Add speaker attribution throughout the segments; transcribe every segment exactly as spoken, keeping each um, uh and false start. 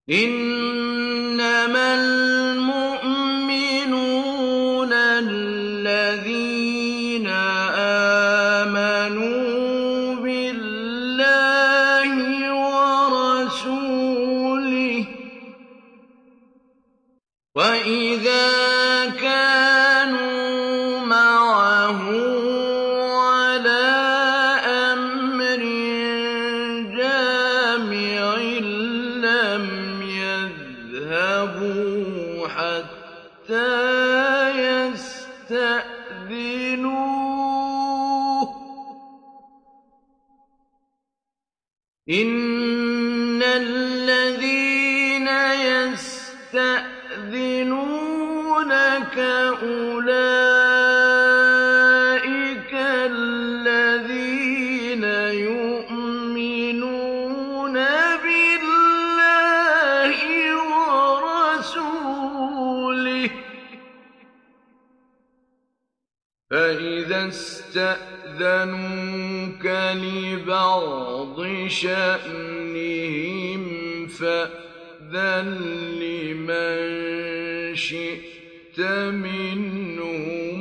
Speaker 1: إِنَّمَا الْمُؤْمِنُونَ الَّذِينَ آمَنُوا بِاللَّهِ وَرَسُولِهِ ۚ وَإِذَا كَانُوا مَعَهُ عَلَىٰ أَمْرٍ جَامِعٍ لَّمْ يَذْهَبُوا حَتَّىٰ يَسْتَأْذِنُوهُ ۚ إِنَّ الَّذِينَ يَسْتَأْذِنُونَكَ أُولَٰئِكَ الَّذِينَ يُؤْمِنُونَ بِاللَّهِ وَرَسُولِهِ ۚ فَإِذَا اسْتَأْذَنُوكَ لِبَعْضِ شَأْنِهِمْ فَأْذَن لِّمَن شِئْتَ مِنْهُمْ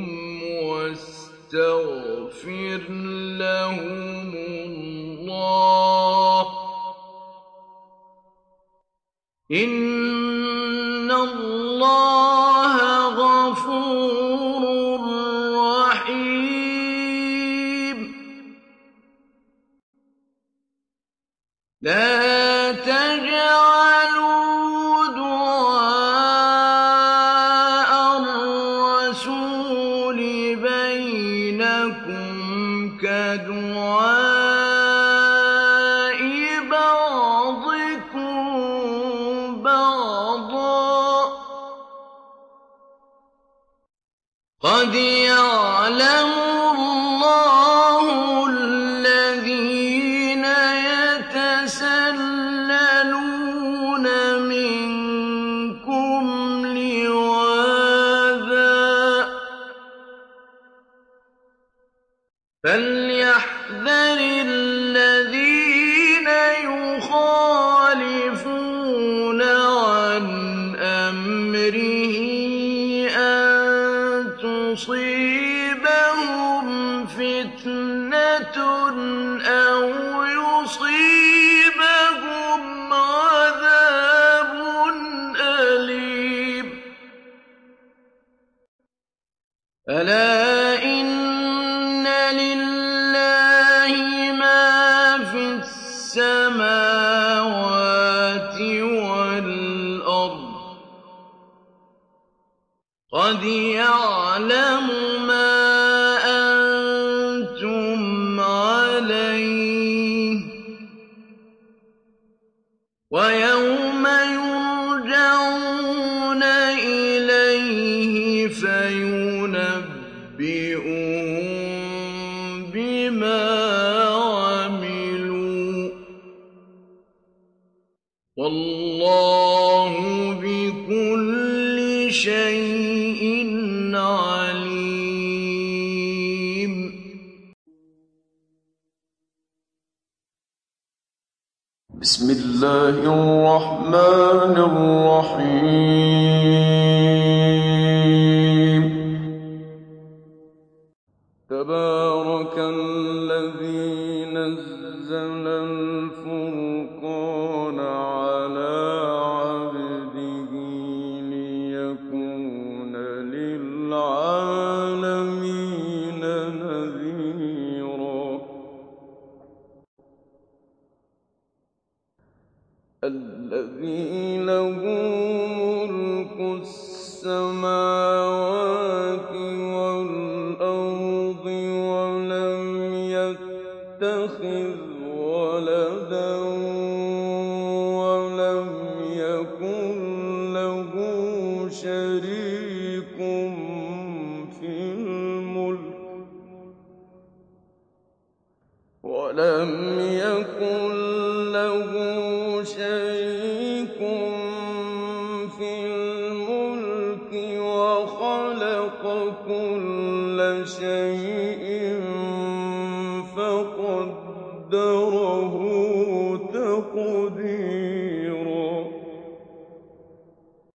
Speaker 1: وَاسْتَغْفِرْ لَهُمُ اللَّهَ ۚ إِنَّ اللَّهَ غَفُورٌ رَّحِيمٌ. لَّا تَجْعَلُوا دُعَاءَ الرَّسُولِ بَيْنَكُمْ كَدُعَاءِ بَعْضِكُم بَعْضًا ۚ قَدْ يَعْلَمُ اللَّهُ الَّذِينَ يَتَسَلَّلُونَ مِنكُمْ لِوَاذًا ۚ فَلْيَحْذَرِ الَّذِينَ يُخَالِفُونَ عَنْ أَمْرِهِ أَن تُصِيبَهُمْ فِتْنَةٌ أَوْ يُصِيبَهُمْ عَذَابٌ أَلِيمٌ. أَلَا إِنَّ لِلَّهِ مَا فِي السَّمَاوَاتِ وَالْأَرْضِ ۚ قَدْ يَعْلَمُ مَا أَنتُمْ عَلَيْهِ ۖ وَيَوْمَ يُرْجَعُونَ إِلَيْهِ فَيُنَبِّئُهُم بِمَا عَمِلُوا ۗ وَاللَّهُ بِكُلِّ شَيْءٍ عَلِيمٌ. بسم الله الرحمن الرحيم. تبارك الذي نزل الفرقان على عبده ليكون للعالمين نذيرا. الذي له ملك السماوات والأرض ولم يتخذ ولدا ولم يكن له شريك في الملك ولم يكن له شريك في الملك وخلق كل شيء